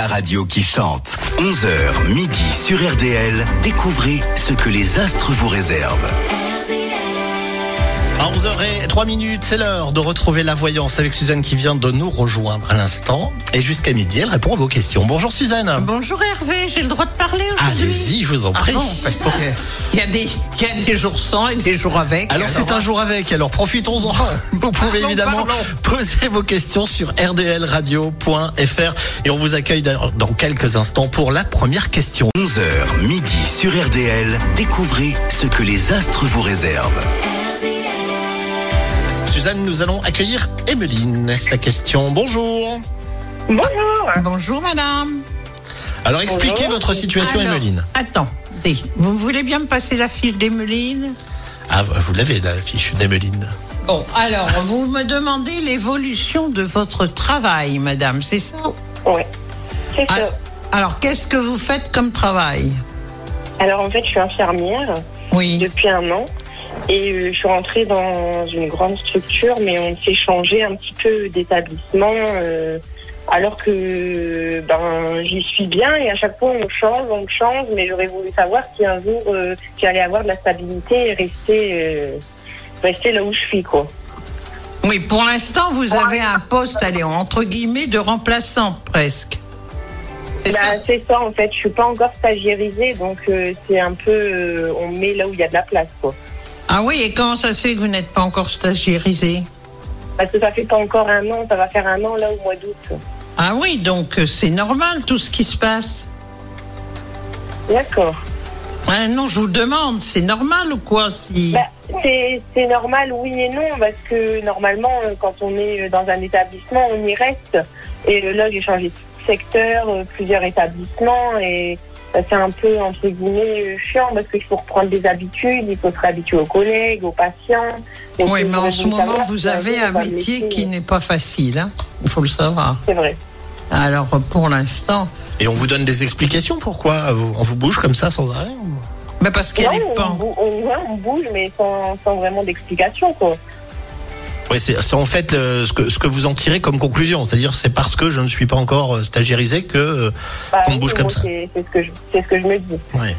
la radio qui chante. 11h midi sur RDL, découvrez ce que les astres vous réservent. À 11h03, c'est l'heure de retrouver la voyance avec Suzanne qui vient de nous rejoindre à l'instant. Et jusqu'à midi, elle répond à vos questions. Bonjour Suzanne. Bonjour Hervé, j'ai le droit de parler aujourd'hui. Allez-y, je vous en prie. Il y a des jours sans et des jours avec. Alors c'est un jour avec, alors profitons-en. Vous pouvez évidemment poser vos questions sur rdlradio.fr et on vous accueille dans quelques instants pour la première question. 11h midi sur RDL, découvrez ce que les astres vous réservent. Suzanne, nous allons accueillir Emeline. Sa question, bonjour. Bonjour. Bonjour madame. Alors expliquez votre situation, Emeline. Attendez, vous voulez bien me passer la fiche d'Emeline ? Ah, vous l'avez la fiche d'Emeline. Bon, alors, vous me demandez l'évolution de votre travail, madame, c'est ça ? Oui, c'est ça. Alors, qu'est-ce que vous faites comme travail ? Alors, en fait, je suis infirmière depuis 1 an. Et je suis rentrée dans une grande structure, mais on s'est changé un petit peu d'établissement, alors que j'y suis bien et à chaque fois on change, mais j'aurais voulu savoir si un jour j'allais avoir de la stabilité et rester là où je suis, quoi. Oui, pour l'instant, vous avez un poste, allez, entre guillemets, de remplaçante presque. C'est ça, en fait. Je suis pas encore stagiairisée, donc c'est un peu, on met là où il y a de la place, quoi. Ah oui, et comment ça se fait que vous n'êtes pas encore stagiairisé ? Parce que ça fait pas encore 1 an, ça va faire 1 an là au mois d'août. Ah oui, donc c'est normal tout ce qui se passe. D'accord. Ah non, je vous demande, c'est normal ou quoi si... C'est normal, oui et non, parce que normalement, quand on est dans un établissement, on y reste. Et là, j'ai changé de secteur, plusieurs établissements, et c'est un peu, entre guillemets, chiant, parce qu'il faut reprendre des habitudes, il faut se réhabituer aux collègues, aux patients. Oui, mais en ce moment, vous avez un métier qui n'est pas facile, hein, il faut le savoir. C'est vrai. Alors, pour l'instant... Et on vous donne des explications pourquoi on vous bouge comme ça sans arrêt ou... Parce qu'elle est pas... on bouge, mais sans vraiment d'explication, quoi. Oui, c'est en fait ce que vous en tirez comme conclusion. C'est-à-dire, c'est parce que je ne suis pas encore stagiairisé qu'on me bouge comme ça. C'est ce que je me dis. Ouais.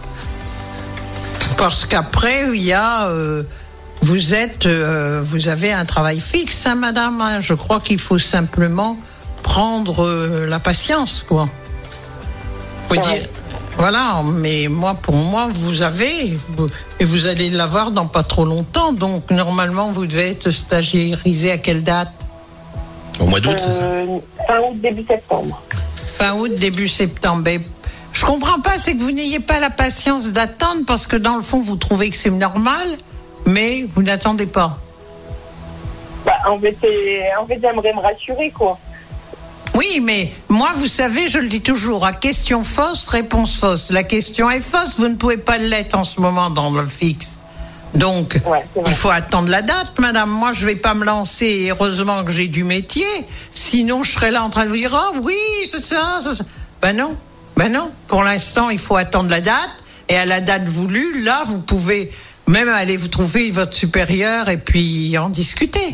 Parce qu'après, il y a... vous avez un travail fixe, hein, madame. Je crois qu'il faut simplement prendre la patience, quoi. Faut dire... Voilà, mais pour moi, vous allez l'avoir dans pas trop longtemps. Donc, normalement, vous devez être stagiairisé à quelle date ? Au mois d'août, c'est ça ? Fin août, début septembre. Fin août, début septembre. Mais je comprends pas, c'est que vous n'ayez pas la patience d'attendre parce que dans le fond, vous trouvez que c'est normal, mais vous n'attendez pas. En fait, j'aimerais me rassurer, quoi. Oui, mais moi, vous savez, je le dis toujours, à question fausse, réponse fausse. La question est fausse, vous ne pouvez pas l'être en ce moment dans le fixe. Donc, il faut attendre la date, madame. Moi, je ne vais pas me lancer, heureusement que j'ai du métier, sinon je serais là en train de vous dire, oh oui, c'est ça. Ben non. Pour l'instant, il faut attendre la date, et à la date voulue, là, vous pouvez même aller vous trouver votre supérieur et puis en discuter.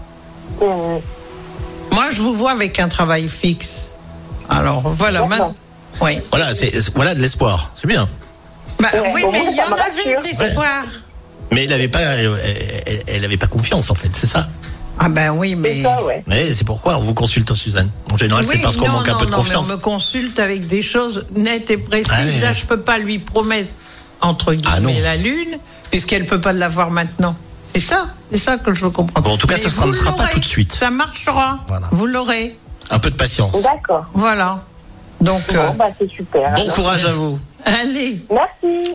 Moi, je vous vois avec un travail fixe. Alors, voilà. Oui. Voilà de l'espoir. C'est bien. Oui, mais il y en avait de l'espoir. Mais elle avait pas confiance, en fait, c'est ça ? Ah ben oui, mais... C'est ça, ouais. Mais c'est pourquoi on vous consulte, Suzanne. En général, c'est parce qu'on manque un peu de confiance. Mais on me consulte avec des choses nettes et précises. Là, je peux pas lui promettre, entre guillemets, la lune, puisqu'elle peut pas l'avoir maintenant. C'est ça que je veux comprendre. Bon, en tout cas, ça ne sera pas tout de suite. Ça marchera, voilà. Vous l'aurez. Un peu de patience. D'accord. Voilà. Donc, c'est super. Bon courage à vous. Allez. Merci.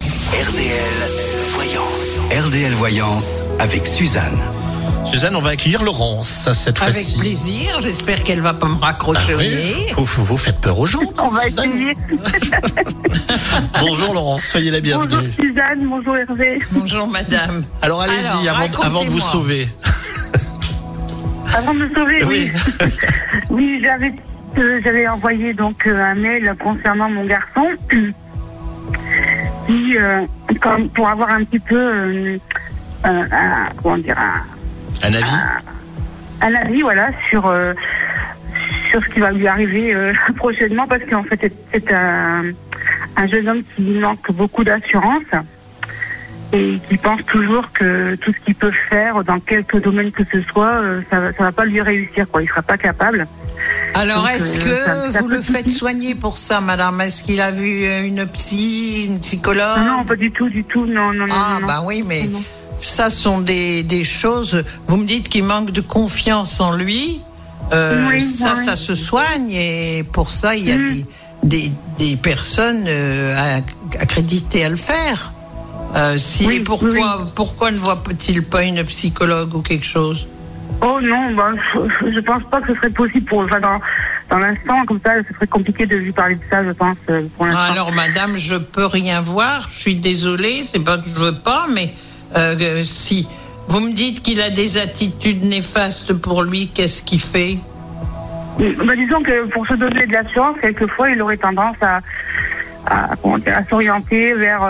RDL Voyance avec Suzanne. Suzanne, on va accueillir Laurence cette fois-ci. Avec plaisir, j'espère qu'elle va pas me raccrocher au nez. Vous faites peur aux gens. On va essayer. Bonjour Laurence, soyez la bienvenue. Bonjour Suzanne, bonjour Hervé. Bonjour madame. Alors allez-y, avant de vous sauver. Avant de me sauver, oui. Oui, j'avais envoyé donc un mail concernant mon garçon. Qui, pour avoir un petit peu un avis, Un avis, voilà, sur sur ce qui va lui arriver prochainement, parce qu'en fait c'est un jeune homme qui manque beaucoup d'assurance et qui pense toujours que tout ce qu'il peut faire dans quelque domaine que ce soit, ça va pas lui réussir, quoi. Il sera pas capable. Alors, est-ce que vous le faites soigner pour ça, madame? Est-ce qu'il a vu une psychologue? Non, pas du tout, non. Bah oui, mais ça sont des choses. Vous me dites qu'il manque de confiance en lui. Ça se soigne, et pour ça, il y a des personnes accréditées à le faire. Pourquoi ne voit-il pas une psychologue ou quelque chose? Oh non, je pense pas que ce serait possible dans l'instant, comme ça, ce serait compliqué de lui parler de ça, je pense, pour l'instant. Alors, madame, je peux rien voir, je suis désolée, c'est pas que je veux pas, mais si vous me dites qu'il a des attitudes néfastes pour lui, qu'est-ce qu'il fait? Disons que pour se donner de l'assurance, quelquefois, il aurait tendance à s'orienter vers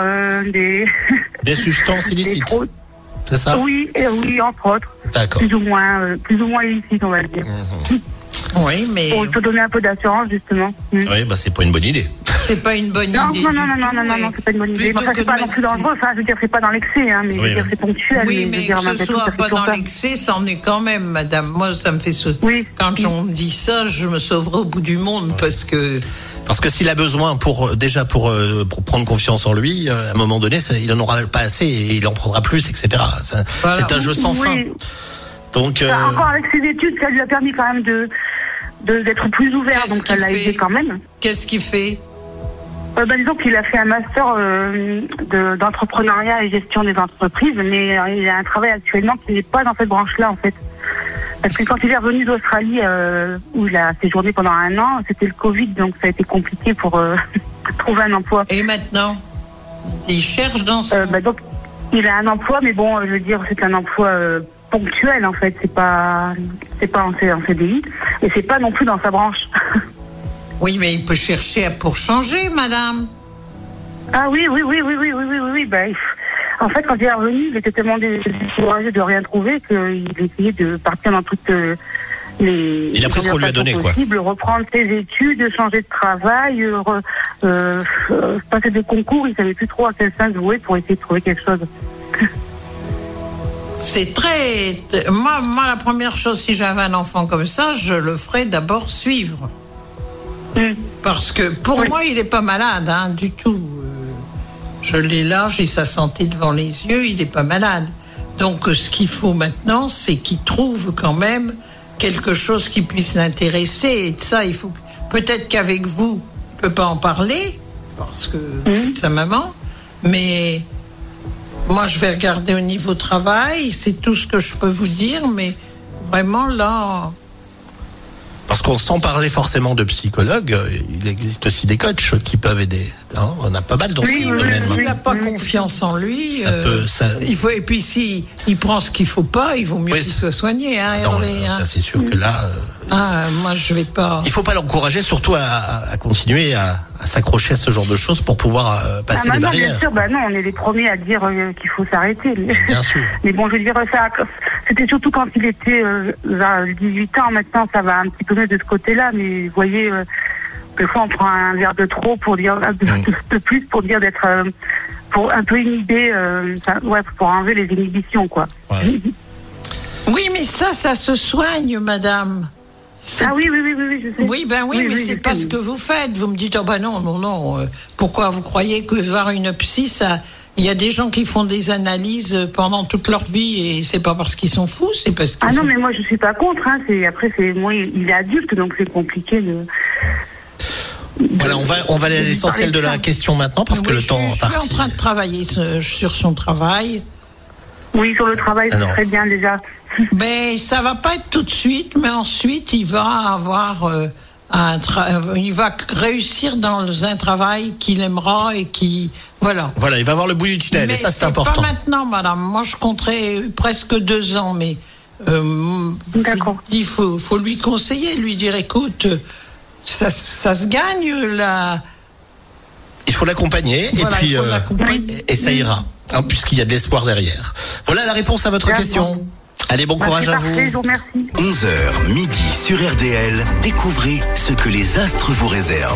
des substances illicites. C'est ça? Oui, entre autres. D'accord. Plus ou moins illicites, on va dire. Oui, mais pour se donner un peu d'assurance, justement. Oui, c'est pas une bonne idée. C'est pas une bonne idée. Non, c'est pas une bonne idée. C'est pas non plus dangereux. Enfin, je veux dire, c'est pas dans l'excès, hein, mais je veux dire, c'est ponctuel. Oui, mais que ce soit pas dans l'excès, ça en est quand même, madame. Moi, ça me fait quand on me dit ça, je me sauverai au bout du monde, parce que s'il a besoin pour prendre confiance en lui, à un moment donné, il en aura pas assez et il en prendra plus, etc. C'est un jeu sans fin. Donc, encore avec ses études, ça lui a permis quand même d'être plus ouvert, donc ça l'a aidé quand même. Qu'est-ce qu'il fait? Disons qu'il a fait un master d'entrepreneuriat et gestion des entreprises, mais il a un travail actuellement qui n'est pas dans cette branche-là, en fait. Parce que quand il est revenu d'Australie, où il a séjourné pendant 1 an, c'était le Covid, donc ça a été compliqué pour trouver un emploi. Et maintenant, il cherche dans son... donc, il a un emploi, mais bon, je veux dire, c'est un emploi ponctuel, en fait. C'est pas en CDI, et c'est pas non plus dans sa branche. Oui, mais il peut chercher pour changer, madame. Ah oui. En fait, quand il est revenu, il était tellement découragé de rien trouver qu'il essayait de partir dans toutes les... Il a pris ce qu'on lui a donné, quoi. Reprendre ses études, changer de travail, passer des concours, il savait plus trop à quel sens jouer pour essayer de trouver quelque chose. C'est très... Moi, la première chose, si j'avais un enfant comme ça, je le ferais d'abord suivre. Parce que pour moi, il n'est pas malade, du tout. Je l'ai là, j'ai sa santé devant les yeux, il n'est pas malade. Donc, ce qu'il faut maintenant, c'est qu'il trouve quand même quelque chose qui puisse l'intéresser. Et de ça, il faut... Peut-être qu'avec vous, il ne peut pas en parler, parce que c'est sa maman, mais moi, je vais regarder au niveau travail, c'est tout ce que je peux vous dire, mais vraiment, là... Parce qu'on, sans parler forcément de psychologue, il existe aussi des coachs qui peuvent aider. On a pas mal dans ce domaine. S'il n'a pas confiance en lui, il faut. Et puis s'il prend ce qu'il faut pas, il vaut mieux qu'il soit soigné. Ça c'est sûr que là. Moi je vais pas. Il faut pas l'encourager, surtout à continuer à s'accrocher à ce genre de choses pour pouvoir passer des barrières. Bien sûr, non, on est les premiers à dire qu'il faut s'arrêter. Bien sûr. Mais bon, je veux dire ça. C'était surtout quand il était vers 18 ans. Maintenant, ça va un petit peu mieux de ce côté-là. Mais vous voyez, des fois, on prend un verre de trop pour dire de plus, pour dire d'être pour un peu inhiber, pour enlever les inhibitions, quoi. Ouais. Oui, mais ça se soigne, madame. Oui, je sais. Oui, mais c'est pas ce que vous faites. Vous me dites, non. Pourquoi vous croyez que voir une psy, ça... Il y a des gens qui font des analyses pendant toute leur vie et c'est pas parce qu'ils sont fous, c'est parce qu'ils non, mais moi je suis pas contre. Moi, il est adulte, donc c'est compliqué de... Voilà, on va aller à l'essentiel de la question maintenant parce que le temps est parti. Je suis en train de travailler sur son travail. Oui, sur le travail, c'est très bien déjà. Mais ça va pas être tout de suite, mais ensuite il va avoir il va réussir dans un travail qu'il aimera et qui voilà, il va avoir le bout du tunnel et ça c'est important. Pas maintenant, madame. Moi je compterai presque 2 ans, mais d'accord. Il faut lui conseiller, lui dire écoute, ça se gagne là. Il faut l'accompagner et ça ira, puisqu'il y a de l'espoir derrière. Voilà la réponse à votre question. Allez, bon courage à vous. Je vous remercie. 11h midi sur RDL, découvrez ce que les astres vous réservent.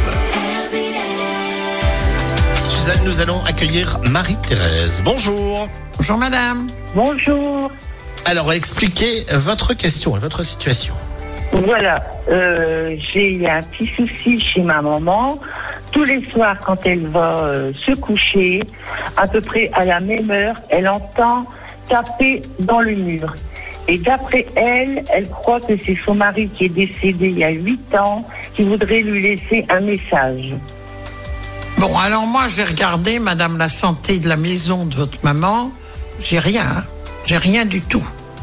Suzanne, nous allons accueillir Marie-Thérèse. Bonjour. Bonjour madame. Bonjour. Alors, expliquez votre question et votre situation. Voilà, j'ai un petit souci chez ma maman. Tous les soirs, quand elle va se coucher, à peu près à la même heure, elle entend taper dans le mur. Et d'après elle croit que c'est son mari qui est décédé il y a 8 ans, qui voudrait lui laisser un message. Bon, alors moi, j'ai regardé, madame, la santé de la maison de votre maman. J'ai rien du tout.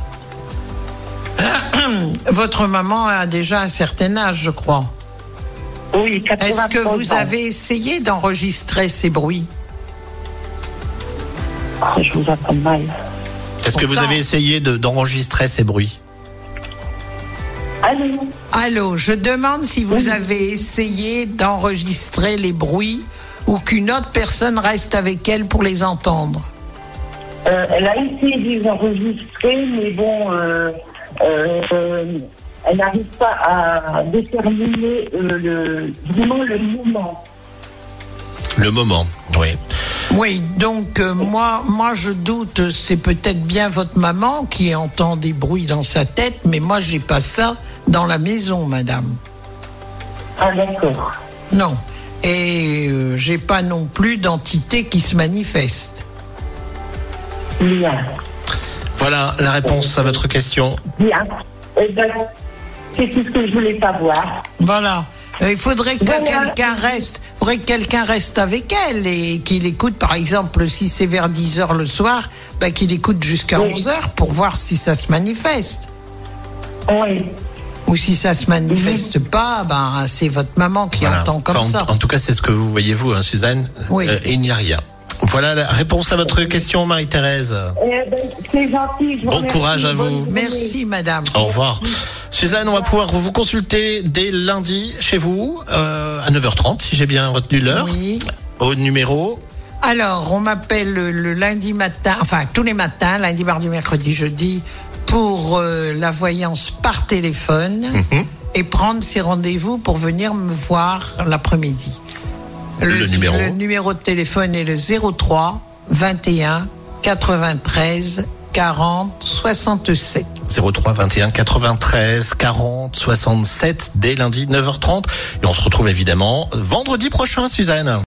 Votre maman a déjà un certain âge, je crois. Oui, 83 ans. Est-ce que vous avez essayé d'enregistrer ces bruits? Je vous entends mal. Est-ce que vous avez essayé d'enregistrer ces bruits? Allô, je demande si vous avez essayé d'enregistrer les bruits ou qu'une autre personne reste avec elle pour les entendre. Elle a essayé de les enregistrer, mais bon, elle n'arrive pas à déterminer vraiment le moment. Le moment, oui. Oui, donc moi je doute, c'est peut-être bien votre maman qui entend des bruits dans sa tête, mais moi j'ai pas ça dans la maison, madame. Ah d'accord. Non, et j'ai pas non plus d'entité qui se manifeste. Bien. Voilà la réponse à votre question. Bien. Eh ben, c'est tout ce que je voulais savoir. Voilà. Il faudrait que quelqu'un reste avec elle et qu'il écoute, par exemple, si c'est vers 10h le soir, qu'il écoute jusqu'à 11h pour voir si ça se manifeste. Oui. Ou si ça se manifeste pas, c'est votre maman qui entend comme ça. En tout cas, c'est ce que vous voyez, vous, Suzanne. Oui. Et il n'y a rien. Voilà la réponse à votre question, Marie-Thérèse. C'est gentil. Bon courage à vous. Merci, madame. Au revoir. Suzanne, on va pouvoir vous consulter dès lundi chez vous, à 9h30, si j'ai bien retenu l'heure. Oui. Au numéro. Alors, on m'appelle le lundi matin, enfin tous les matins, lundi, mardi, mercredi, jeudi, pour la voyance par téléphone et prendre ses rendez-vous pour venir me voir l'après-midi. Le numéro de téléphone est le 03 21 93 40 67. 03 21 93 40 67 dès lundi 9h30. Et on se retrouve évidemment vendredi prochain, Suzanne.